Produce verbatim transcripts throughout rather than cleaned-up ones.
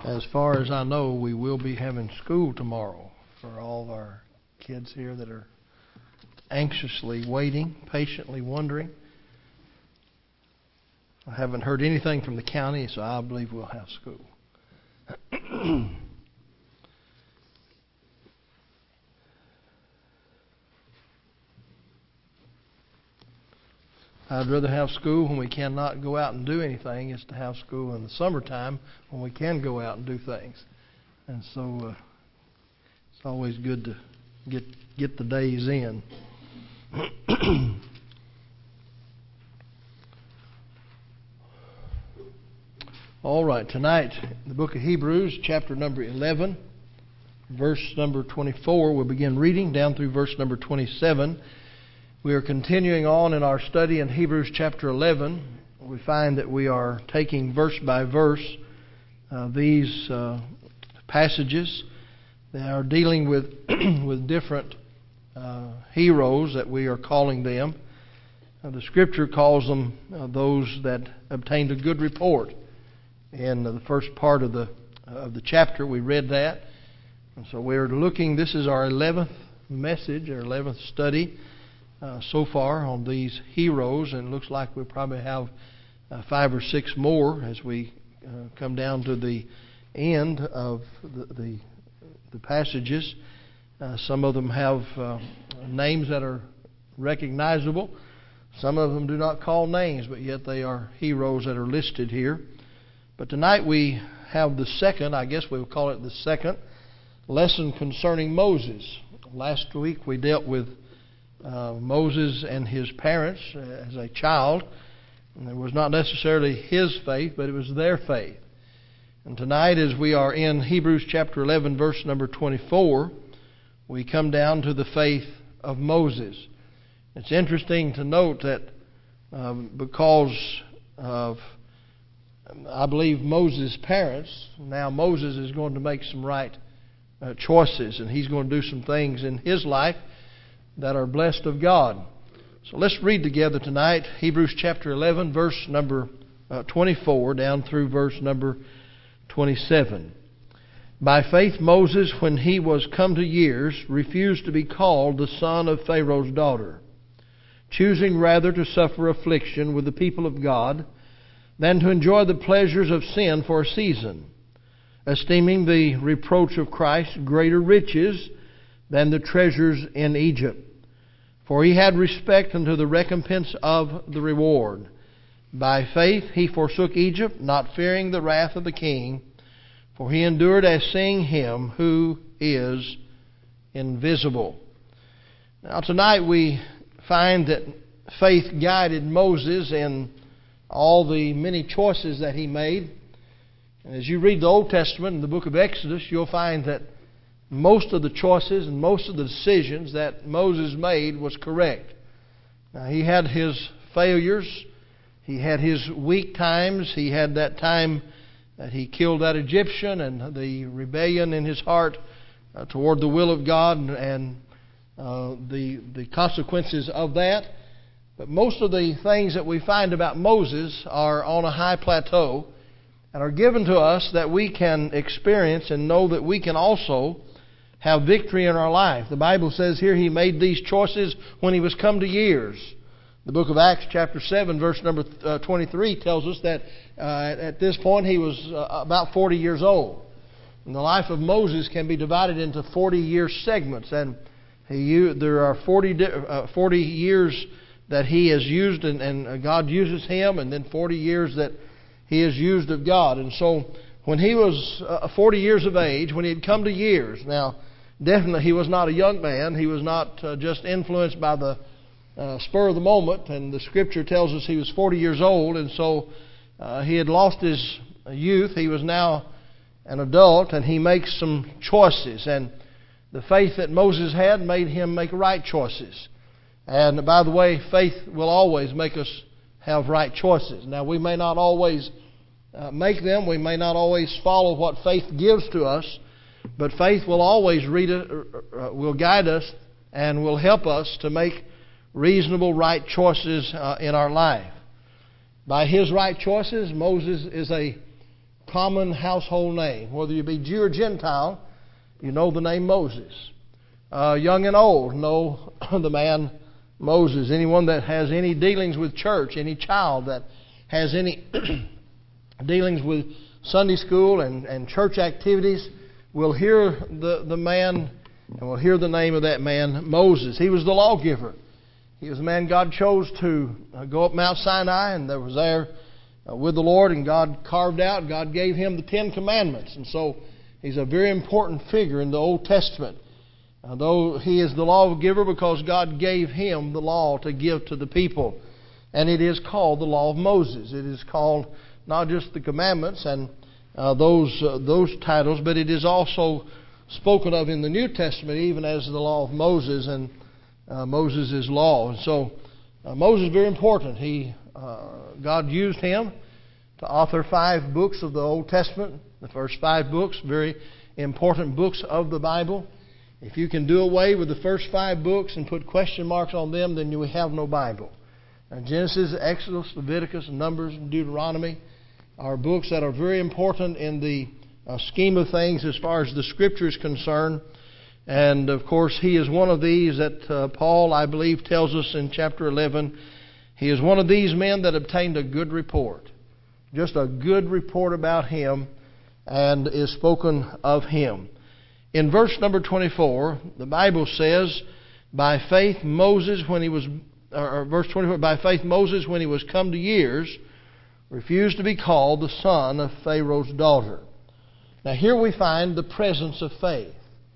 As far as I know, we will be having school tomorrow for all of our kids here that are anxiously waiting, patiently wondering. I haven't heard anything from the county, so I believe we'll have school. I'd rather have school when we cannot go out and do anything is to have school in the summertime when we can go out and do things. And so uh, it's always good to get get the days in. All right, tonight, the book of Hebrews, chapter number eleven, verse number twenty-four. We'll begin reading down through verse number twenty-seven. We are continuing on in our study in Hebrews chapter eleven. We find that we are taking verse by verse uh, these uh, passages. They are dealing with with different uh, heroes that we are calling them. Uh, the Scripture calls them uh, those that obtained a good report. In the first part of the of the chapter, we read that, and so we're looking. This is our eleventh message, our eleventh study. Uh, so far on these heroes, and it looks like we'll probably have uh, five or six more as we uh, come down to the end of the the, the passages. Uh, some of them have uh, names that are recognizable. Some of them do not call names, but yet they are heroes that are listed here. But tonight we have the second, I guess we'll call it the second, lesson concerning Moses. Last week we dealt with Uh, Moses and his parents uh, as a child. And it was not necessarily his faith, but it was their faith. And tonight, as we are in Hebrews chapter eleven, verse number twenty-four, we come down to the faith of Moses. It's interesting to note that um, because of, I believe, Moses' parents, now Moses is going to make some right uh, choices, and he's going to do some things in his life that are blessed of God. So let's read together tonight Hebrews chapter eleven, verse number uh, twenty-four down through verse number twenty-seven. By faith Moses, when he was come to years, refused to be called the son of Pharaoh's daughter, choosing rather to suffer affliction with the people of God than to enjoy the pleasures of sin for a season, esteeming the reproach of Christ greater riches than the treasures in Egypt. For he had respect unto the recompense of the reward. By faith he forsook Egypt, not fearing the wrath of the king, for he endured as seeing him who is invisible. Now tonight we find that faith guided Moses in all the many choices that he made. And as you read the Old Testament in the book of Exodus, you'll find that most of the choices and most of the decisions that Moses made was correct. Now, he had his failures. He had his weak times. He had that time that he killed that Egyptian and the rebellion in his heart uh, toward the will of God and, and uh, the, the consequences of that. But most of the things that we find about Moses are on a high plateau and are given to us that we can experience and know that we can also have victory in our life. The Bible says here he made these choices when he was come to years. The book of Acts chapter seven verse number twenty-three tells us that uh, at this point he was uh, about forty years old. And the life of Moses can be divided into forty year segments, and he there are forty, uh, forty years that he has used and, and God uses him, and then forty years that he is used of God. And so when he was uh, forty years of age, when he had come to years, now definitely he was not a young man. He was not uh, just influenced by the uh, spur of the moment. And the Scripture tells us he was forty years old. And so uh, he had lost his youth. He was now an adult, and he makes some choices. And the faith that Moses had made him make right choices. And by the way, faith will always make us have right choices. Now, we may not always uh, make them. We may not always follow what faith gives to us. But faith will always read, uh, will guide us and will help us to make reasonable, right choices uh, in our life. By his right choices, Moses is a common household name. Whether you be Jew or Gentile, you know the name Moses. Uh, young and old know the man Moses. Anyone that has any dealings with church, any child that has any dealings with Sunday school and, and church activities will hear the, the man and will hear the name of that man, Moses. He was the lawgiver. He was the man God chose to uh, go up Mount Sinai, and there was there uh, with the Lord, and God carved out, God gave him the Ten Commandments. And so he's a very important figure in the Old Testament. Uh, though he is the lawgiver because God gave him the law to give to the people. And it is called the Law of Moses. It is called not just the commandments and uh, those uh, those titles, but it is also spoken of in the New Testament even as the Law of Moses and uh, Moses' law. And so uh, Moses is very important. He uh, God used him to author five books of the Old Testament. The first five books, very important books of the Bible. If you can do away with the first five books and put question marks on them, then you have no Bible. And Genesis, Exodus, Leviticus, Numbers, and Deuteronomy are books that are very important in the uh, scheme of things as far as the Scripture is concerned. And, of course, he is one of these that uh, Paul, I believe, tells us in chapter eleven. He is one of these men that obtained a good report. Just a good report about him and is spoken of him. In verse number twenty-four, the Bible says, by faith Moses, when he was, or verse twenty-four, by faith Moses, when he was come to years, refused to be called the son of Pharaoh's daughter. Now here we find the presence of faith.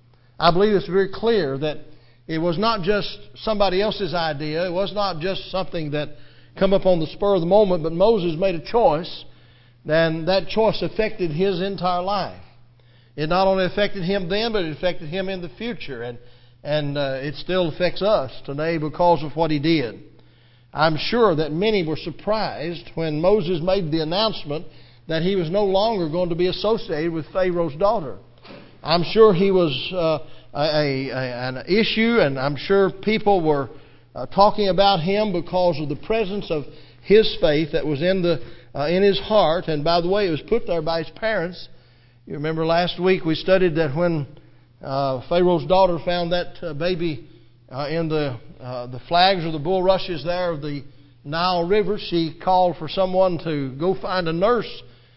I believe it's very clear that it was not just somebody else's idea. It was not just something that come up on the spur of the moment, but Moses made a choice, and that choice affected his entire life. It not only affected him then, but it affected him in the future. And, and uh, it still affects us today because of what he did. I'm sure that many were surprised when Moses made the announcement that he was no longer going to be associated with Pharaoh's daughter. I'm sure he was uh, a, a, an issue, and I'm sure people were uh, talking about him because of the presence of his faith that was in, the, uh, in his heart. And by the way, it was put there by his parents. You remember last week we studied that when uh, Pharaoh's daughter found that uh, baby uh, in the uh, the flags or the bulrushes there of the Nile River, she called for someone to go find a nurse.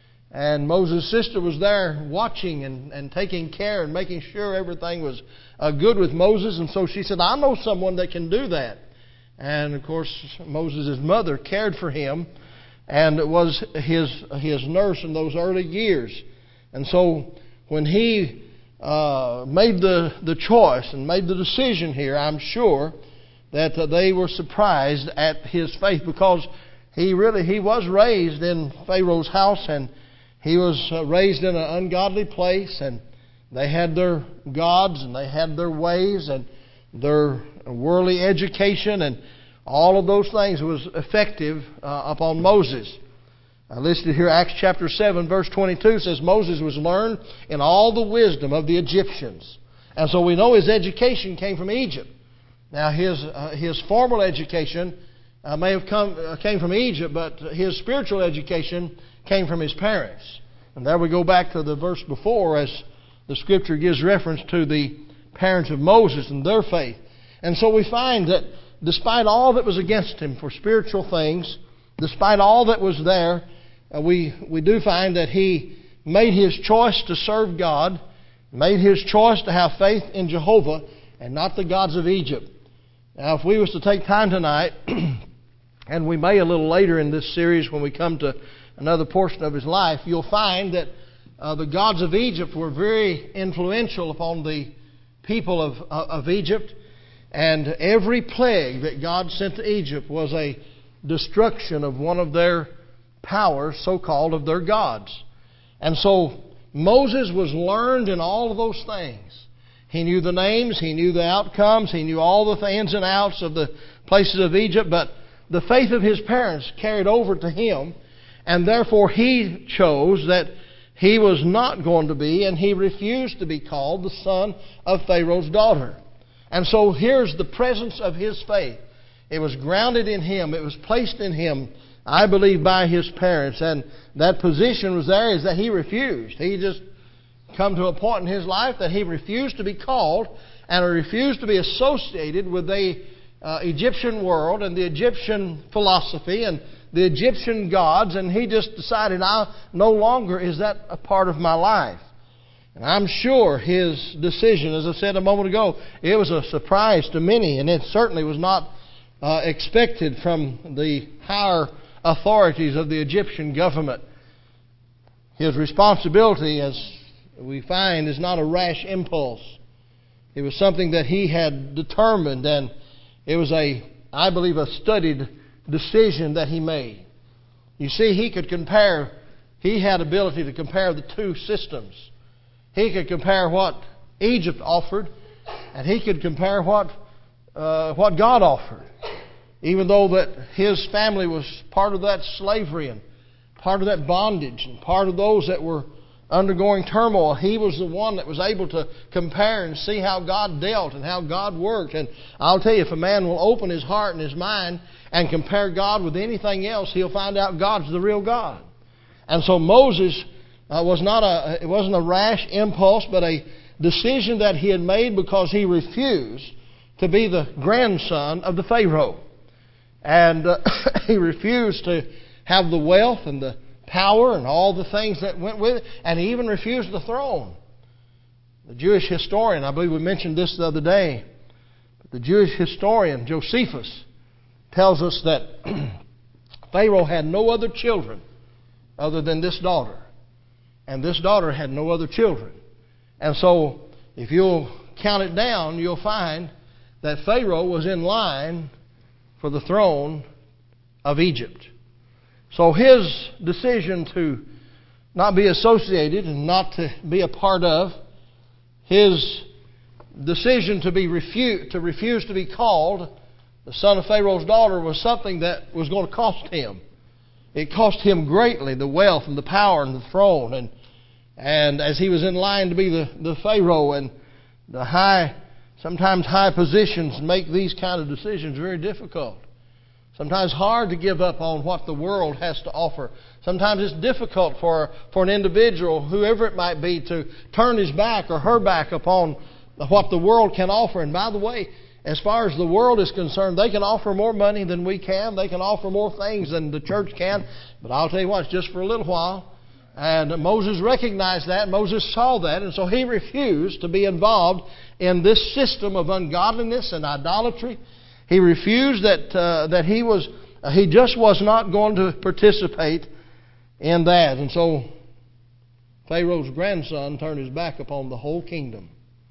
And Moses' sister was there watching and, and taking care and making sure everything was uh, good with Moses. And so she said, I know someone that can do that. And of course, Moses' mother cared for him and was his his nurse in those early years. And so when he uh, made the, the choice and made the decision here, I'm sure that uh, they were surprised at his faith, because he really he was raised in Pharaoh's house, and he was uh, raised in an ungodly place, and they had their gods and they had their ways and their worldly education, and all of those things was effective uh, upon Moses. I listed here Acts chapter seven, verse twenty-two says Moses was learned in all the wisdom of the Egyptians. And so we know his education came from Egypt. Now his uh, his formal education uh, may have come uh, came from Egypt, but his spiritual education came from his parents. And there we go back to the verse before, as the Scripture gives reference to the parents of Moses and their faith. And so we find that despite all that was against him for spiritual things, despite all that was there, Uh, we, we do find that he made his choice to serve God, made his choice to have faith in Jehovah and not the gods of Egypt. Now, if we was to take time tonight, and we may a little later in this series when we come to another portion of his life, you'll find that uh, the gods of Egypt were very influential upon the people of, of Egypt. And every plague that God sent to Egypt was a destruction of one of their powers, so-called, of their gods. And so Moses was learned in all of those things. He knew the names, he knew the outcomes, he knew all the ins and outs of the places of Egypt, but the faith of his parents carried over to him, and therefore he chose that he was not going to be, and he refused to be called the son of Pharaoh's daughter. And so here's the presence of his faith. It was grounded in him, it was placed in him I believe by his parents. And that position was there is that he refused. He just come to a point in his life that he refused to be called and refused to be associated with the uh, Egyptian world and the Egyptian philosophy and the Egyptian gods. And he just decided, I no longer is that a part of my life. And I'm sure his decision, as I said a moment ago, it was a surprise to many, and it certainly was not uh, expected from the higher authorities of the Egyptian government. His responsibility, as we find, is not a rash impulse. It was something that he had determined, and it was a, I believe, a studied decision that he made. You see, he could compare, he had ability to compare the two systems. He could compare what Egypt offered, and he could compare what uh, what God offered. Even though that his family was part of that slavery and part of that bondage and part of those that were undergoing turmoil, he was the one that was able to compare and see how God dealt and how God worked. And I'll tell you, if a man will open his heart and his mind and compare God with anything else, he'll find out God's the real God. And so Moses uh, was not a, it wasn't a rash impulse, but a decision that he had made because he refused to be the grandson of the Pharaoh. And uh, he refused to have the wealth and the power and all the things that went with it. And he even refused the throne. The Jewish historian, I believe we mentioned this the other day, but the Jewish historian Josephus tells us that Pharaoh had no other children other than this daughter. And this daughter had no other children. And so if you'll count it down, you'll find that Pharaoh was in line for the throne of Egypt. So his decision to not be associated and not to be a part of, his decision to be refu- to refuse to be called the son of Pharaoh's daughter was something that was going to cost him. It cost him greatly, the wealth and the power and the throne. And and as he was in line to be the, the Pharaoh, and the high, sometimes high positions make these kind of decisions very difficult. Sometimes hard to give up on what the world has to offer. Sometimes it's difficult for, for an individual, whoever it might be, to turn his back or her back upon what the world can offer. And by the way, as far as the world is concerned, they can offer more money than we can. They can offer more things than the church can. But I'll tell you what, it's just for a little while. And Moses recognized that. Moses saw that. And so he refused to be involved in this system of ungodliness and idolatry. He refused that uh, that he was uh, he just was not going to participate in that. And so Pharaoh's grandson turned his back upon the whole kingdom.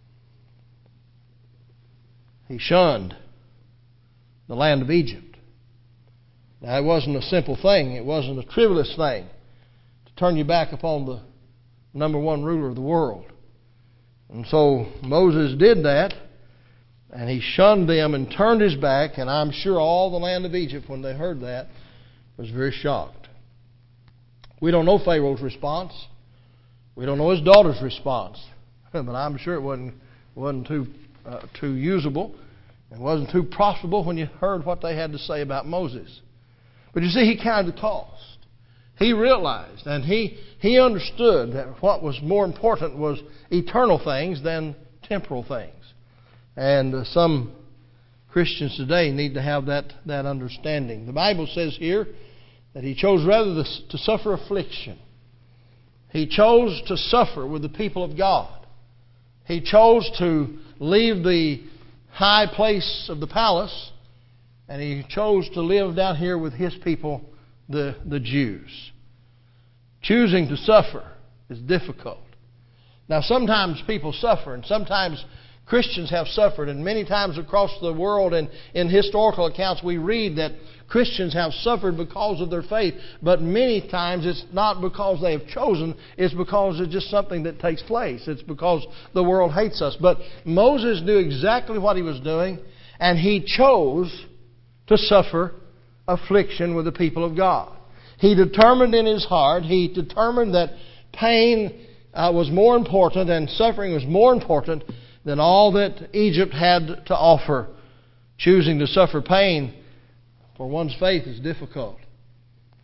He shunned the land of Egypt. Now, it wasn't a simple thing. It wasn't a trivialist thing to turn your back upon the number one ruler of the world. And so Moses did that, and he shunned them and turned his back, and I'm sure all the land of Egypt, when they heard that, was very shocked. We don't know Pharaoh's response. We don't know his daughter's response. But I'm sure it wasn't, wasn't too Uh, too usable. It wasn't too profitable when you heard what they had to say about Moses. But you see, he counted the cost. He realized and he, he understood that what was more important was eternal things than temporal things. And uh, some Christians today need to have that, that understanding. The Bible says here that he chose rather to, to suffer affliction. He chose to suffer with the people of God. He chose to leave the high place of the palace, and he chose to live down here with his people, the, the Jews. Choosing to suffer is difficult. Now, sometimes people suffer, and sometimes Christians have suffered, and many times across the world and in historical accounts we read that Christians have suffered because of their faith. But many times it's not because they have chosen, it's because it's just something that takes place. It's because the world hates us. But Moses knew exactly what he was doing, and he chose to suffer affliction with the people of God. He determined in his heart, he determined that pain uh, was more important and suffering was more important than all that Egypt had to offer. Choosing to suffer pain for one's faith is difficult.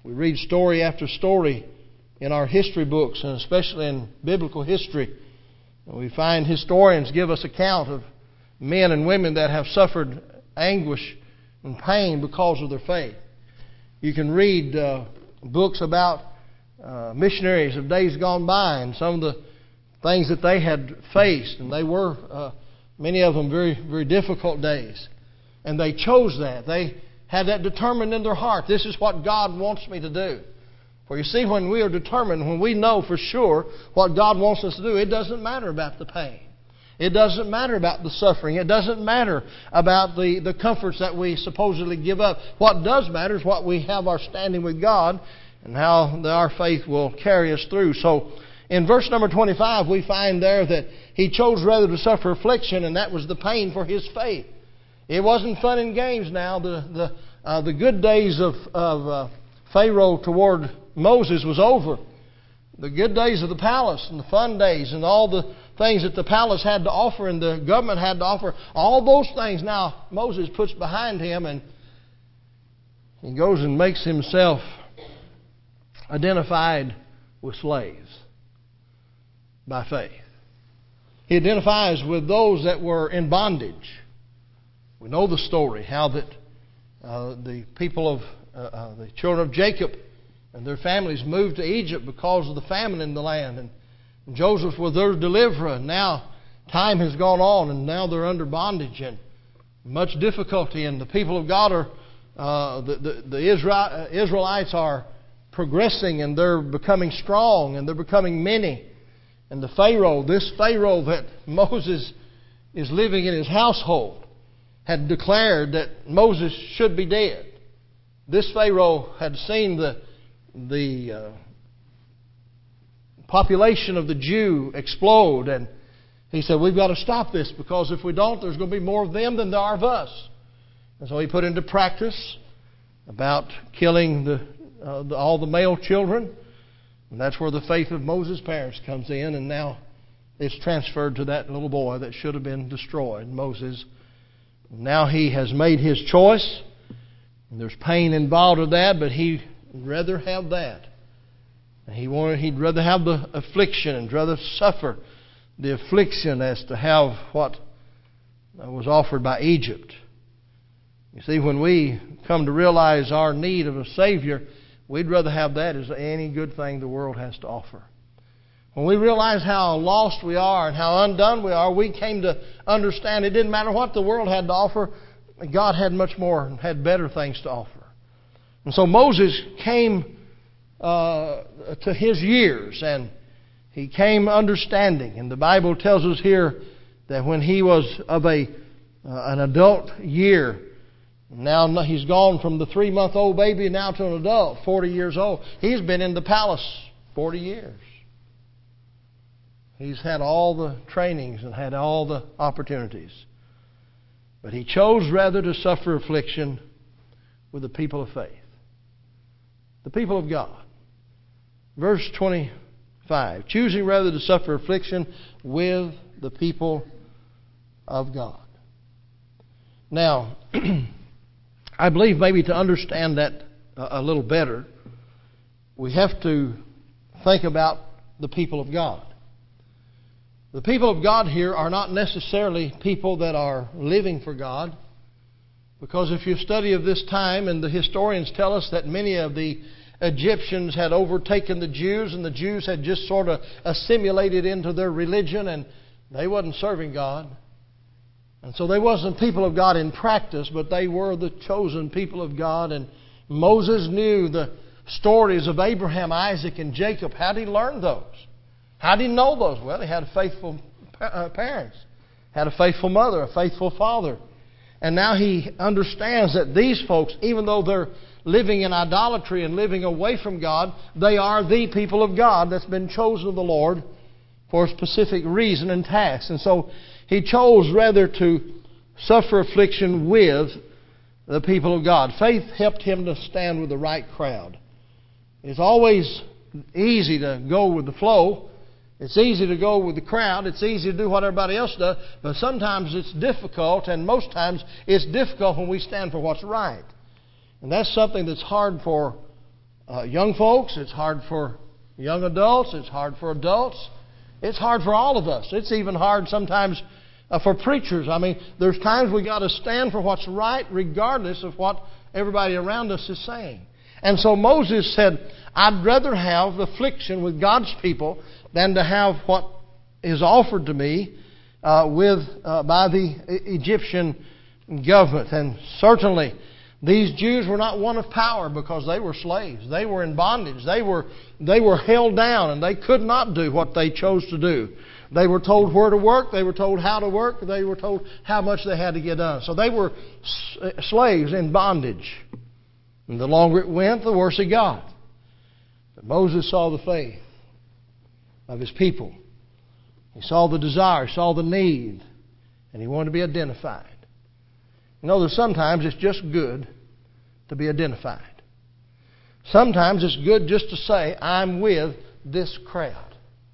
We read story after story in our history books, and especially in biblical history. And we find historians give us account of men and women that have suffered anguish and pain because of their faith. You can read uh, books about uh, missionaries of days gone by and some of the things that they had faced, and they were, uh, many of them, very, very difficult days. And they chose that. They had that determined in their heart. This is what God wants me to do. For you see, when we are determined, when we know for sure what God wants us to do, it doesn't matter about the pain. It doesn't matter about the suffering. It doesn't matter about the, the comforts that we supposedly give up. What does matter is what we have our standing with God and how the, our faith will carry us through. So in verse number twenty-five, we find there that he chose rather to suffer affliction, and that was the pain for his faith. It wasn't fun and games now. The the uh, the good days of, of uh, Pharaoh toward Moses was over. The good days of the palace and the fun days and all the things that the palace had to offer and the government had to offer, all those things now Moses puts behind him, and he goes and makes himself identified with slaves by faith. He identifies with those that were in bondage. We know the story, how that uh, the people of uh, uh, the children of Jacob and their families moved to Egypt because of the famine in the land. And Joseph was their deliverer. And now time has gone on, and now they're under bondage and much difficulty. And the people of God are, uh, the, the, the Israel, Israelites are progressing, and they're becoming strong, and they're becoming many. And the Pharaoh, this Pharaoh that Moses is living in his household, had declared that Moses should be dead. This Pharaoh had seen the the uh, population of the Jew explode, and he said, we've got to stop this, because if we don't, there's going to be more of them than there are of us. And so he put into practice about killing the, uh, the all the male children, and that's where the faith of Moses' parents comes in, and now it's transferred to that little boy that should have been destroyed, Moses. Now he has made his choice, and there's pain involved with that, but he would rather have that. He wanted, he'd rather have the affliction and rather suffer the affliction as to have what was offered by Egypt. You see, when we come to realize our need of a Savior, we'd rather have that as any good thing the world has to offer. When we realize how lost we are and how undone we are, we came to understand it didn't matter what the world had to offer. God had much more and had better things to offer. And so Moses came uh, to his years, and he came understanding. And the Bible tells us here that when he was of a uh, an adult year, now he's gone from the three-month-old baby now to an adult, forty years old. He's been in the palace forty years. He's had all the trainings and had all the opportunities. But he chose rather to suffer affliction with the people of faith. The people of God. Verse twenty-five. Choosing rather to suffer affliction with the people of God. Now, I believe maybe to understand that a little better, we have to think about the people of God. The people of God here are not necessarily people that are living for God, because if you study of this time, and the historians tell us that many of the Egyptians had overtaken the Jews, and the Jews had just sort of assimilated into their religion, and they wasn't serving God. And so they wasn't people of God in practice, but they were the chosen people of God. And Moses knew the stories of Abraham, Isaac, and Jacob. How did he learn those? How did he know those? Well, he had faithful parents, had a faithful mother, a faithful father. And now he understands that these folks, even though they're living in idolatry and living away from God, they are the people of God that's been chosen of the Lord for a specific reason and task. And so he chose rather to suffer affliction with the people of God. Faith helped him to stand with the right crowd. It's always easy to go with the flow. It's easy to go with the crowd. It's easy to do what everybody else does. But sometimes it's difficult, and most times it's difficult when we stand for what's right. And that's something that's hard for uh, young folks. It's hard for young adults. It's hard for adults. It's hard for all of us. It's even hard sometimes uh, for preachers. I mean, there's times we got to stand for what's right regardless of what everybody around us is saying. And so Moses said, I'd rather have the affliction with God's people than to have what is offered to me uh, with uh, by the Egyptian government. And certainly these Jews were not one of power because they were slaves. They were in bondage. They were, they were held down and they could not do what they chose to do. They were told where to work. They were told how to work. They were told how much they had to get done. So they were slaves in bondage. And the longer it went, the worse it got. But Moses saw the faith of his people. He saw the desire, he saw the need, and he wanted to be identified. You know, there's sometimes it's just good to be identified. Sometimes it's good just to say, I'm with this crowd.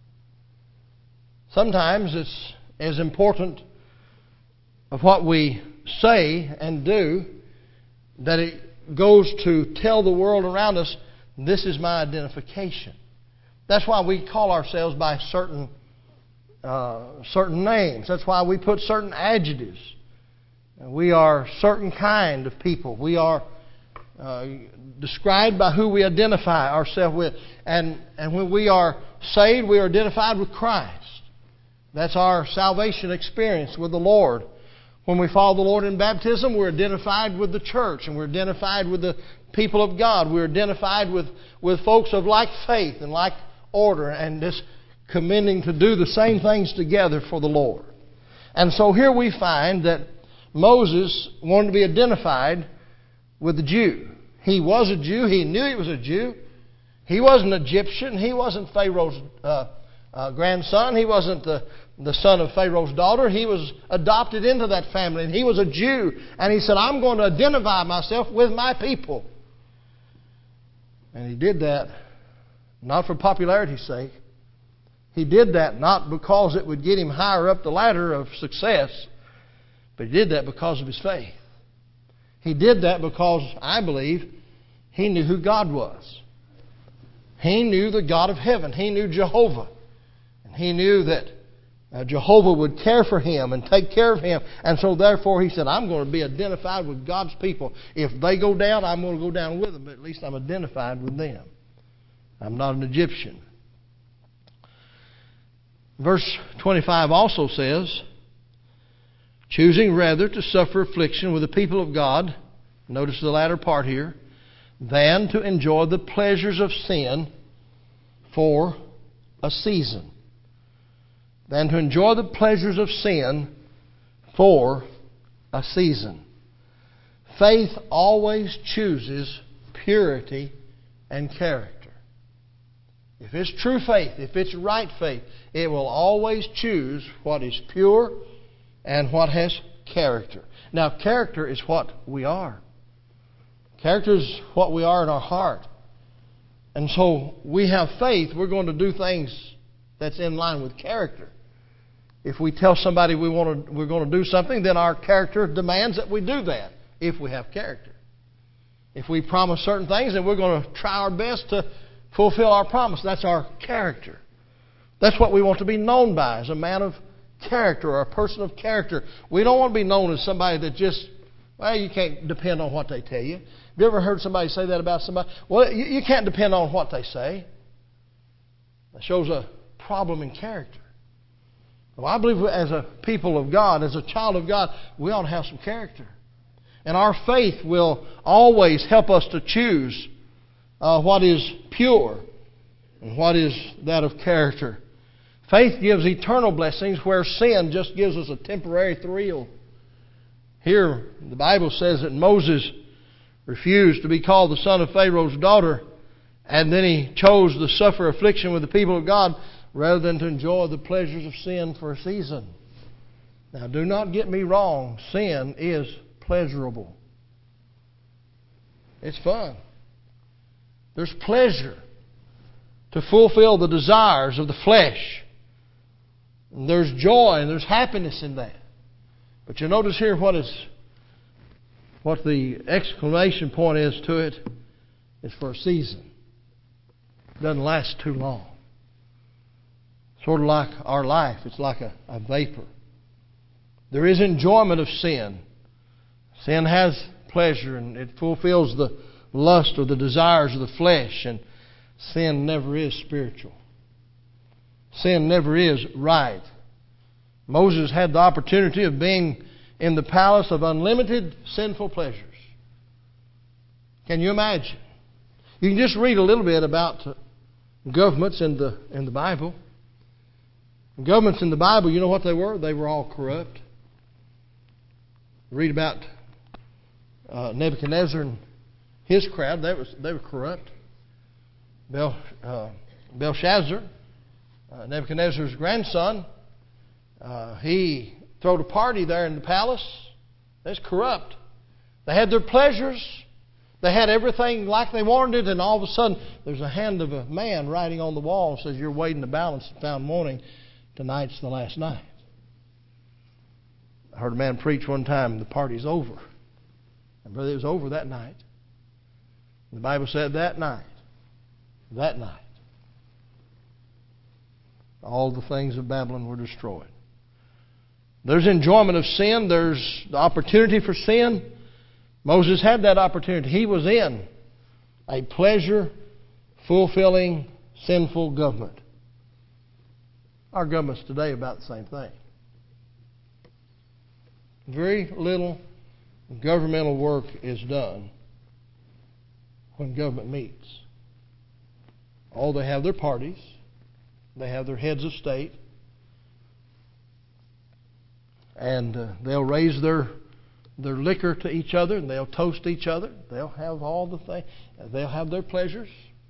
Sometimes it's as important of what we say and do that it goes to tell the world around us, this is my identification. That's why we call ourselves by certain uh, certain names. That's why we put certain adjectives. We are certain kind of people. We are uh, described by who we identify ourselves with. And, and when we are saved, we are identified with Christ. That's our salvation experience with the Lord. When we follow the Lord in baptism, we're identified with the church and we're identified with the people of God. We're identified with, with folks of like faith and like order and just commending to do the same things together for the Lord. And so here we find that Moses wanted to be identified with the Jew. He was a Jew. He knew he was a Jew. He wasn't Egyptian. He wasn't Pharaoh's uh, uh, grandson. He wasn't the, the son of Pharaoh's daughter. He was adopted into that family. And he was a Jew. And he said, I'm going to identify myself with my people. And he did that not for popularity's sake. He did that not because it would get him higher up the ladder of success, but he did that because of his faith. He did that because, I believe, he knew who God was. He knew the God of heaven. He knew Jehovah. And he knew that uh, Jehovah would care for him and take care of him. And so therefore he said, I'm going to be identified with God's people. If they go down, I'm going to go down with them. But at least I'm identified with them. I'm not an Egyptian. Verse twenty-five also says, choosing rather to suffer affliction with the people of God, notice the latter part here, than to enjoy the pleasures of sin for a season. Than to enjoy the pleasures of sin for a season. Faith always chooses purity and character. If it's true faith, if it's right faith, it will always choose what is pure and what has character. Now, character is what we are. Character is what we are in our heart. And so we have faith, we're going to do things that's in line with character. If we tell somebody we want to, we're going to do something, then our character demands that we do that, if we have character. If we promise certain things, then we're going to try our best to fulfill our promise. That's our character. That's what we want to be known by, as a man of character or a person of character. We don't want to be known as somebody that just, well, you can't depend on what they tell you. Have you ever heard somebody say that about somebody? Well, you, you can't depend on what they say. That shows a problem in character. Well, I believe as a people of God, as a child of God, we ought to have some character. And our faith will always help us to choose uh, what is pure and what is that of character. Faith gives eternal blessings where sin just gives us a temporary thrill. Here, the Bible says that Moses refused to be called the son of Pharaoh's daughter, and then he chose to suffer affliction with the people of God rather than to enjoy the pleasures of sin for a season. Now, do not get me wrong. Sin is pleasurable. It's fun. There's pleasure to fulfill the desires of the flesh. And there's joy and there's happiness in that. But you notice here what is what the exclamation point is to it. It's for a season. doesn't last too long. Sort of like our life. It's like a, a vapor. There is enjoyment of sin. Sin has pleasure and it fulfills the lust or the desires of the flesh. And sin never is spiritual. Sin never is right. Moses had the opportunity of being in the palace of unlimited sinful pleasures. Can you imagine? You can just read a little bit about governments in the in the Bible. Governments in the Bible, you know what they were? They were all corrupt. Read about uh, Nebuchadnezzar and his crowd. They, was, they were corrupt. Bel, uh, Belshazzar, uh, Nebuchadnezzar's grandson, uh, he threw a party there in the palace. That's corrupt. They had their pleasures. They had everything like they wanted it, and all of a sudden there's a hand of a man writing on the wall and says, "You're weighed in the balance and found wanting. Tonight's the last night." I heard a man preach one time, the party's over. And brother, it was over that night. The Bible said that night, that night, all the things of Babylon were destroyed. There's enjoyment of sin. There's the opportunity for sin. Moses had that opportunity. He was in a pleasure-fulfilling, sinful government. Our government's today about the same thing. Very little governmental work is done when government meets. Oh, they have their parties. They have their heads of state. And uh, they'll raise their their liquor to each other, and they'll toast each other. They'll have all the things. They'll have their pleasures.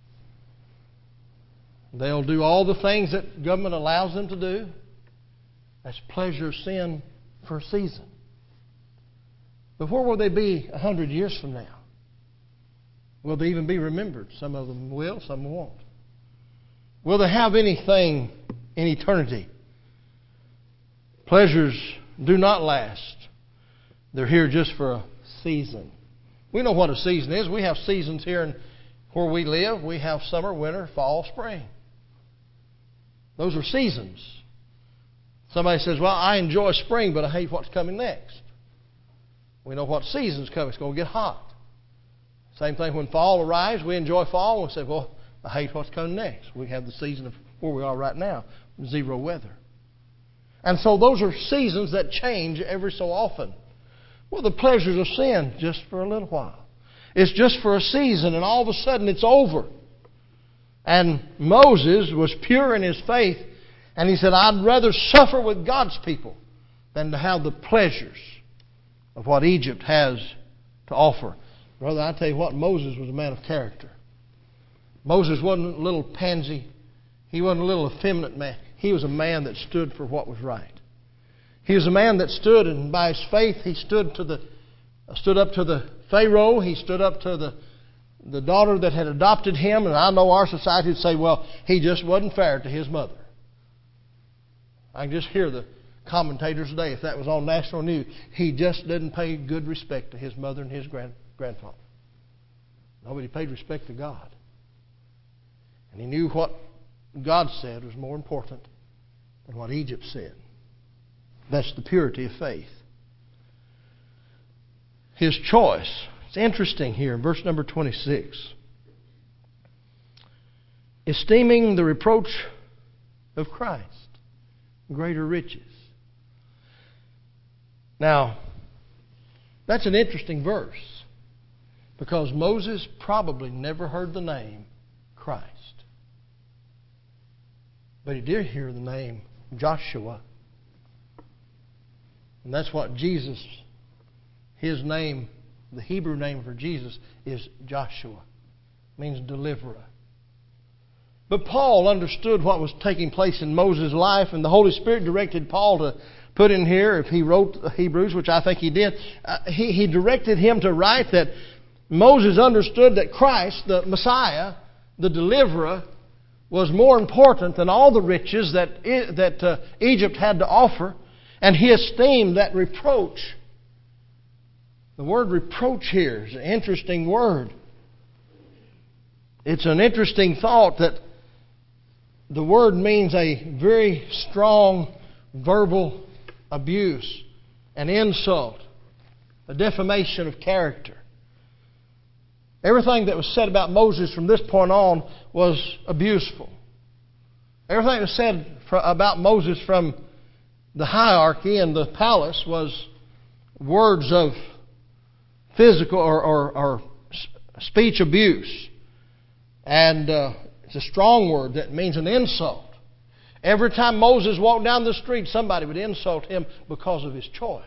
They'll do all the things that government allows them to do. That's pleasure, sin for a season. But where will they be a hundred years from now? Will they even be remembered? Some of them will, some won't. Will they have anything in eternity? Pleasures do not last. They're here just for a season. We know what a season is. We have seasons here in where we live. We have summer, winter, fall, spring. Those are seasons. Somebody says, "Well, I enjoy spring, but I hate what's coming next." We know what season's coming. It's going to get hot. Same thing when fall arrives. We enjoy fall. We say, "Well, I hate what's coming next." We have the season of where we are right now, zero weather. And so those are seasons that change every so often. Well, the pleasures of sin, just for a little while. It's just for a season, and all of a sudden it's over. And Moses was pure in his faith, and he said, "I'd rather suffer with God's people than to have the pleasures of what Egypt has to offer." Brother, I tell you what, Moses was a man of character. Moses wasn't a little pansy. He wasn't a little effeminate man. He was a man that stood for what was right. He was a man that stood, and by his faith, he stood to the stood up to the Pharaoh. He stood up to the the daughter that had adopted him. And I know our society would say, "Well, he just wasn't fair to his mother." I can just hear the commentators today, if that was on national news, he just didn't pay good respect to his mother and his grand, grandfather. Nobody paid respect to God. And he knew what God said was more important than what Egypt said. That's the purity of faith. His choice. It's interesting here in verse number twenty-six. Esteeming the reproach of Christ greater riches. Now, that's an interesting verse because Moses probably never heard the name Christ. But he did hear the name Joshua. And that's what Jesus, his name, the Hebrew name for Jesus is Joshua. It means deliverer. But Paul understood what was taking place in Moses' life, and the Holy Spirit directed Paul to put in here, if he wrote Hebrews, which I think he did, uh, he, he directed him to write that Moses understood that Christ, the Messiah, the deliverer, was more important than all the riches that, that uh, Egypt had to offer. And he esteemed that reproach. The word reproach here is an interesting word. It's an interesting thought that the word means a very strong verbal abuse, an insult, a defamation of character. Everything that was said about Moses from this point on was abuseful. Everything that was said about Moses from the hierarchy and the palace was words of physical or, or, or speech abuse. And uh, it's a strong word that means an insult. Every time Moses walked down the street, somebody would insult him because of his choice.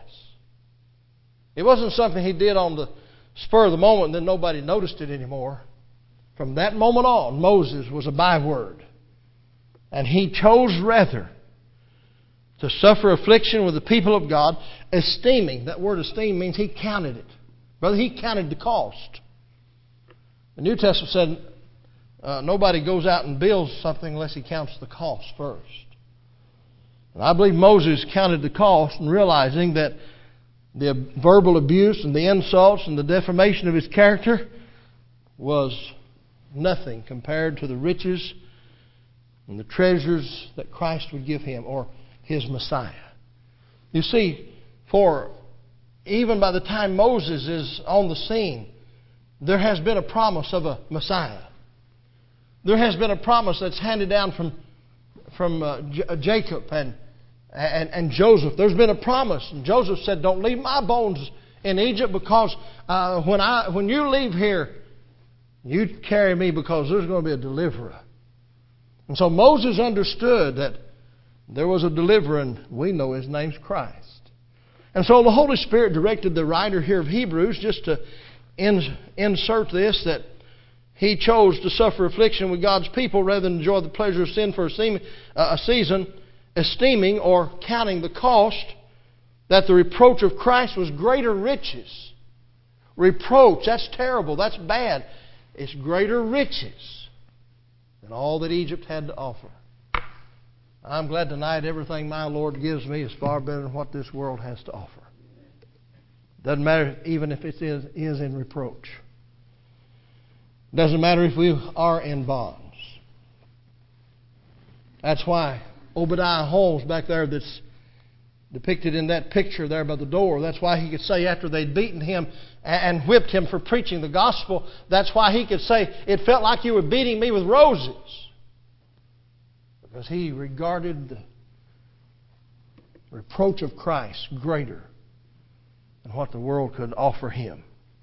It wasn't something he did on the spur of the moment and then nobody noticed it anymore. From that moment on, Moses was a byword. And he chose rather to suffer affliction with the people of God, esteeming. That word esteem means he counted it. Brother, he counted the cost. The New Testament said uh, nobody goes out and builds something unless he counts the cost first. And I believe Moses counted the cost and realizing that the verbal abuse and the insults and the defamation of his character was nothing compared to the riches and the treasures that Christ would give him, or his Messiah. You see, for even by the time Moses is on the scene, there has been a promise of a Messiah. There has been a promise that's handed down from, from uh, J- Jacob and, and, and Joseph. There's been a promise. And Joseph said, don't leave my bones in Egypt, because uh, when, I, when you leave here, you carry me, because there's going to be a deliverer. And so Moses understood that there was a deliverer, and we know his name's Christ. And so the Holy Spirit directed the writer here of Hebrews just to in, insert this, that he chose to suffer affliction with God's people rather than enjoy the pleasure of sin for a, seem, uh, a season, esteeming or counting the cost, that the reproach of Christ was greater riches. Reproach, that's terrible, that's bad. It's greater riches than all that Egypt had to offer. I'm glad tonight everything my Lord gives me is far better than what this world has to offer. Doesn't matter even if it is, is in reproach. Doesn't matter if we are in bonds. That's why Obadiah Holmes back there, that's depicted in that picture there by the door, that's why he could say after they'd beaten him and whipped him for preaching the gospel, that's why he could say, it felt like you were beating me with roses. Because he regarded the reproach of Christ greater than what the world could offer him.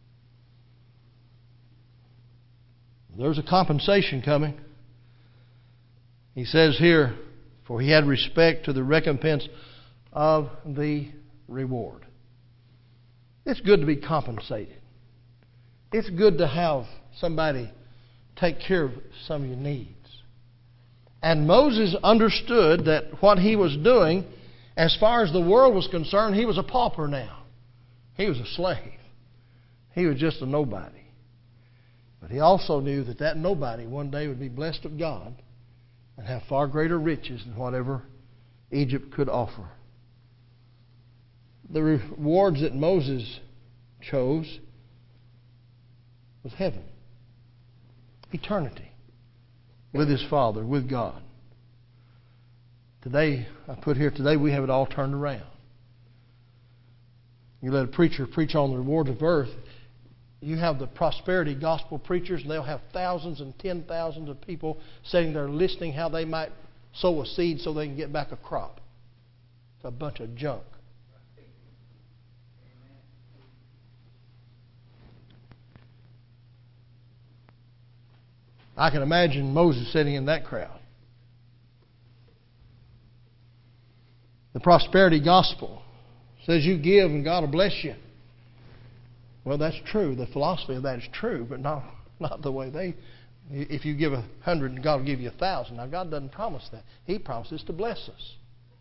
There's a compensation coming. He says here, for he had respect to the recompense of the reward. It's good to be compensated. It's good to have somebody take care of some of your needs. And Moses understood that what he was doing, as far as the world was concerned, he was a pauper now. He was a slave. He was just a nobody. But he also knew that that nobody one day would be blessed of God and have far greater riches than whatever Egypt could offer. The rewards that Moses chose was heaven, eternity, with his Father, with God. Today, I put here, today we have it all turned around. You let a preacher preach on the rewards of earth, you have the prosperity gospel preachers, and they'll have thousands and ten thousands of people sitting there listening how they might sow a seed so they can get back a crop. It's a bunch of junk. I can imagine Moses sitting in that crowd. The prosperity gospel says you give and God will bless you. Well, that's true. The philosophy of that is true, but not, not the way they... If you give a hundred and God will give you a thousand. Now, God doesn't promise that. He promises to bless us.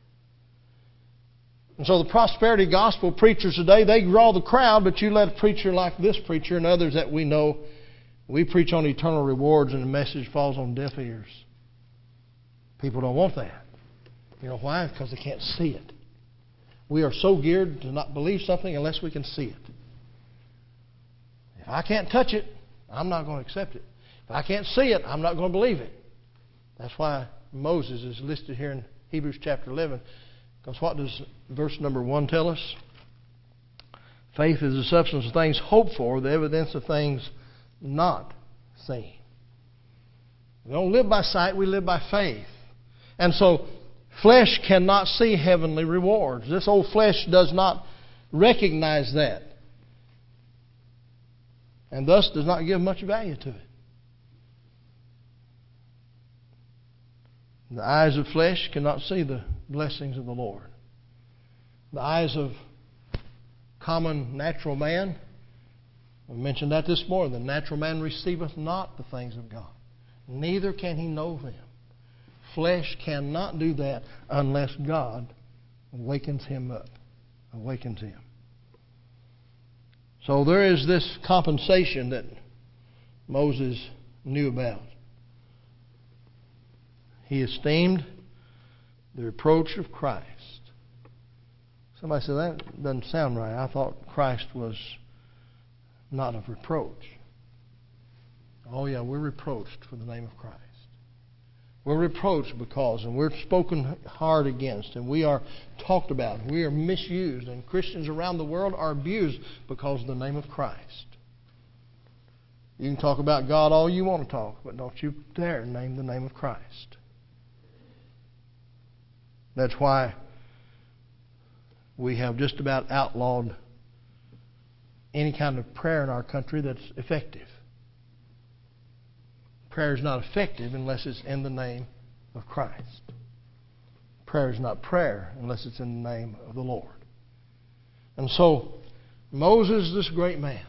And so the prosperity gospel preachers today, they draw the crowd, but you let a preacher like this preacher and others that we know, we preach on eternal rewards and the message falls on deaf ears. People don't want that. You know why? Because they can't see it. We are so geared to not believe something unless we can see it. If I can't touch it, I'm not going to accept it. If I can't see it, I'm not going to believe it. That's why Moses is listed here in Hebrews chapter eleven. Because what does verse number one tell us? Faith is the substance of things hoped for, the evidence of things not seen. We don't live by sight, we live by faith. And so, flesh cannot see heavenly rewards. This old flesh does not recognize that. And thus does not give much value to it. The eyes of flesh cannot see the blessings of the Lord. The eyes of common natural man, we mentioned that this morning, the natural man receiveth not the things of God, neither can he know them. Flesh cannot do that unless God awakens him up, awakens him. So there is this compensation that Moses knew about. He esteemed the reproach of Christ. Somebody said, that doesn't sound right. I thought Christ was not of reproach. Oh yeah, we're reproached for the name of Christ. We're reproached because, and we're spoken hard against, and we are talked about, we are misused, and Christians around the world are abused because of the name of Christ. You can talk about God all you want to talk, but don't you dare name the name of Christ. That's why we have just about outlawed any kind of prayer in our country that's effective. Prayer is not effective unless it's in the name of Christ. Prayer is not prayer unless it's in the name of the Lord. And so, Moses, this great man,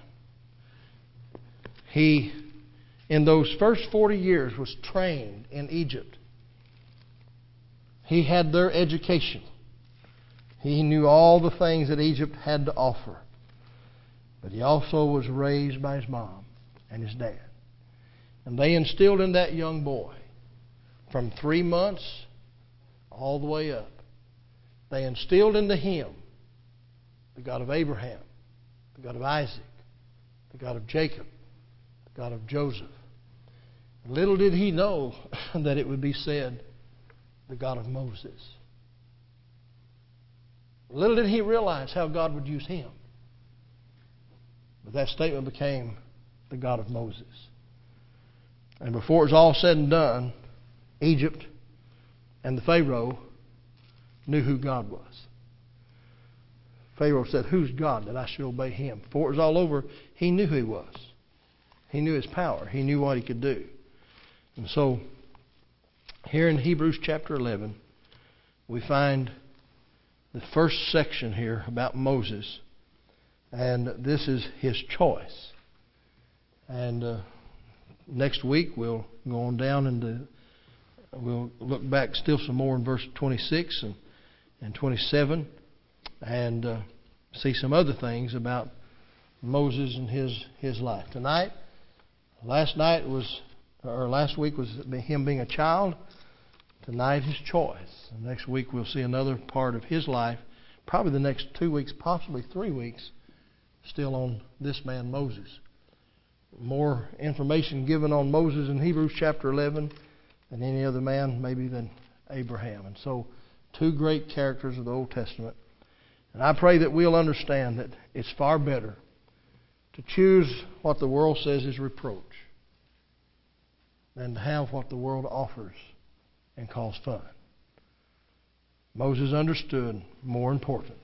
he, in those first forty years, was trained in Egypt. He had their education. He knew all the things that Egypt had to offer. But he also was raised by his mom and his dad. And they instilled in that young boy, from three months all the way up, they instilled into him the God of Abraham, the God of Isaac, the God of Jacob, the God of Joseph. Little did he know that it would be said, the God of Moses. Little did he realize how God would use him. But that statement became the God of Moses. And before it was all said and done, Egypt and the Pharaoh knew who God was. Pharaoh said, who's God that I should obey him? Before it was all over, he knew who he was. He knew his power. He knew what he could do. And so, here in Hebrews chapter eleven, we find the first section here about Moses. And this is his choice. And uh, next week we'll go on down and we'll look back still some more in verse twenty-six and, and twenty-seven and uh, see some other things about Moses and his, his life. Tonight, last night was, or last week was him being a child. Tonight, his choice. And next week we'll see another part of his life. Probably the next two weeks, possibly three weeks, still on this man Moses. More information given on Moses in Hebrews chapter eleven than any other man, maybe than Abraham. And so, two great characters of the Old Testament. And I pray that we'll understand that it's far better to choose what the world says is reproach than to have what the world offers and calls fun. Moses understood, more important,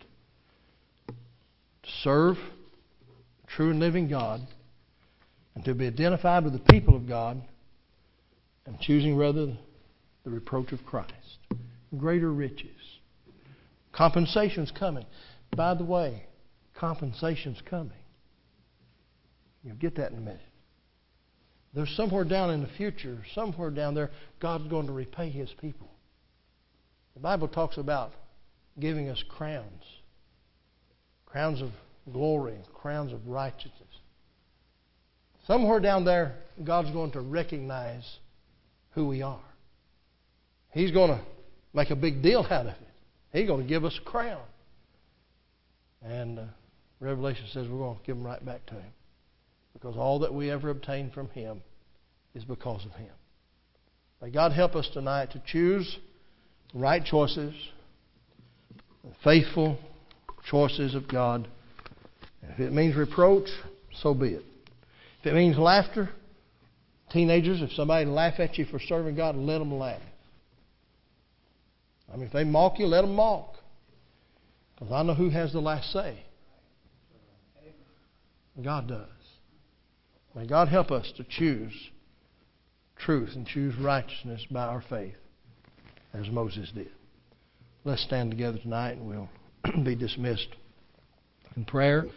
to serve true and living God and to be identified with the people of God and choosing rather the reproach of Christ. Greater riches. Compensation's coming. By the way, compensation's coming. You'll get that in a minute. There's somewhere down in the future, somewhere down there, God's going to repay His people. The Bible talks about giving us crowns. Crowns of glory, crowns of righteousness. Somewhere down there, God's going to recognize who we are. He's going to make a big deal out of it. He's going to give us a crown. And uh, Revelation says we're going to give them right back to Him. Because all that we ever obtained from Him is because of Him. May God help us tonight to choose the right choices, the faithful choices of God. If it means reproach, so be it. If it means laughter, teenagers, if somebody laugh at you for serving God, let them laugh. I mean, if they mock you, let them mock. Because I know who has the last say. God does. May God help us to choose truth and choose righteousness by our faith, as Moses did. Let's stand together tonight and we'll be dismissed in prayer.